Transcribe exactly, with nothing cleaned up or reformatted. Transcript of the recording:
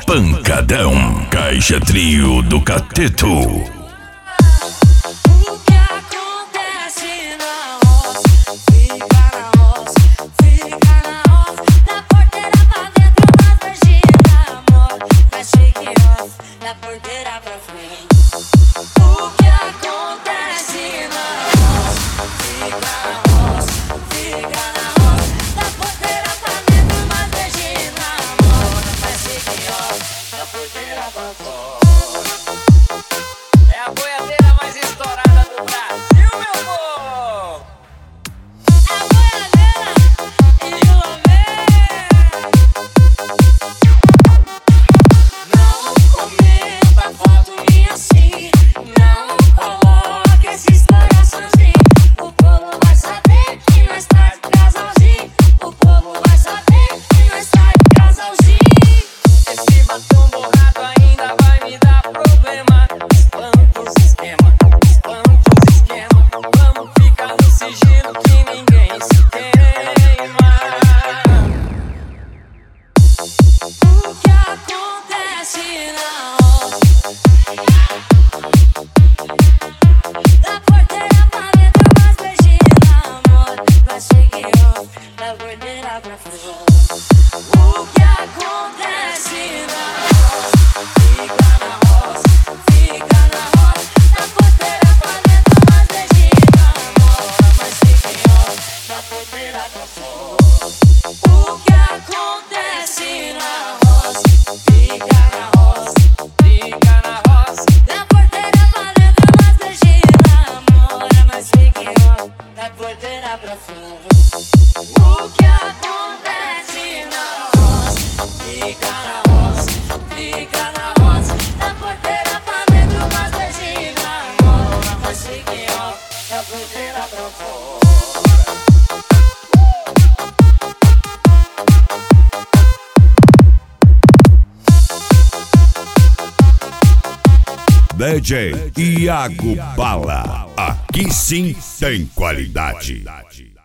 Pancadão, Caixa Trio do Cateto. É a boiadeira mais estourada do Brasil, meu povo! A boiadeira e o homem. Não comenta foto minha assim. Não coloque esse história sozinho. O povo vai saber que nós tá de casalzinho. O povo vai saber que nós tá de casalzinho. Esse batom borrado ainda vai me dar problema. Espanta os esquema, espanta os esquema. Vamos ficar no sigilo que ninguém se queima. O que acontece na roça? Da porteira pra dentro, mais beijinho na amor. Vai seguir off, da porteira pra fora. O que acontece na roça? Fica na roça, fica na roça. Da porteira pra dentro, mais beijinho na amor. Vai seguir off, da porteira pra fora. O que acontece na roça? Fica na roça, fica na roça. Da porteira pra dentro, mais beijinho na amor. Vai seguir off, da porteira pra fora. O que acontece na roça? Fica na roça, fica na roça. Da porteira pra dentro, mais beijinho na amor. Vai seguir off, da porteira pra fora. D J Iago Bala. Aqui sim tem qualidade.